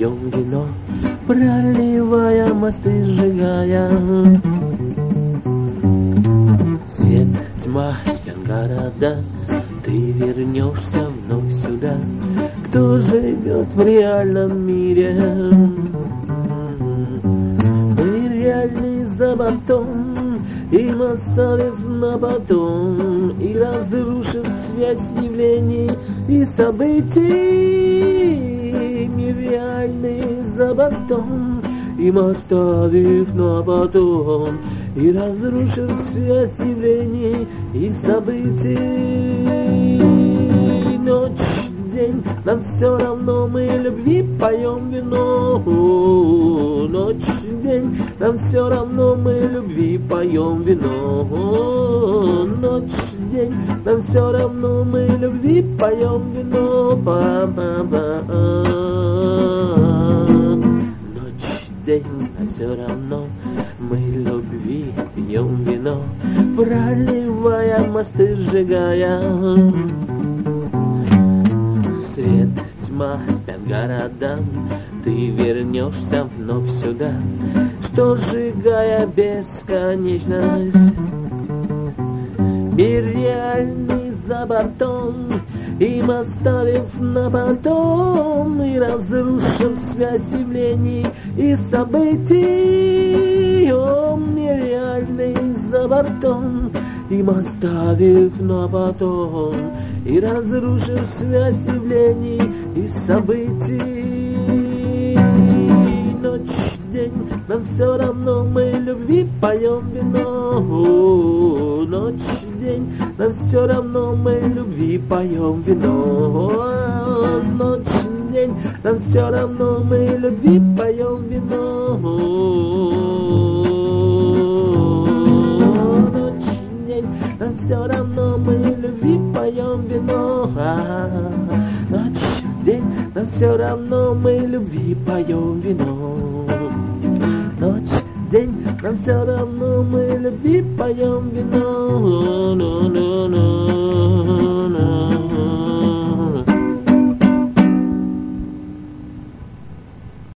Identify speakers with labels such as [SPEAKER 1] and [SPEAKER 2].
[SPEAKER 1] пьем вино, проливая мосты, сжигая. Свет, тьма, спят города, ты вернешься вновь сюда. Кто живет в реальном мире? Мы реальны за бортом, им оставив на потом, и разрушив связь явлений и событий. Мы реальны за бортом, им оставив на потом, и разрушив связь явлений и событий. Ночь, день, нам все равно, мы любви поем вино. Ночь, день, нам все равно, мы любви поем вино. Ночь, день, нам все равно, мы любви поем вино. Ба-ба-ба. Ночь, день, нам все равно, мы любви пьем вино, проливая мосты, сжигая. Свет, тьма, спят города, ты вернешься вновь сюда, что сжигая бесконечность. Мир реальный за бортом, им оставив на потом, и разрушив связь явлений и событий. О, мир реальный за бортом, им оставив на потом, и разрушив связь явлений и событий. Ночь, день, нам все равно, мы любви поем вино. Ночь, день, нам все равно, мы любви поем вино. Ночь, день, нам все равно, мы любви поем вино. Ночь, день, нам все равно, мы любви поем вино. Ночь, день, нам все равно, мы любви поем вино. Ночь, день, нам все равно, мы любви поем вино.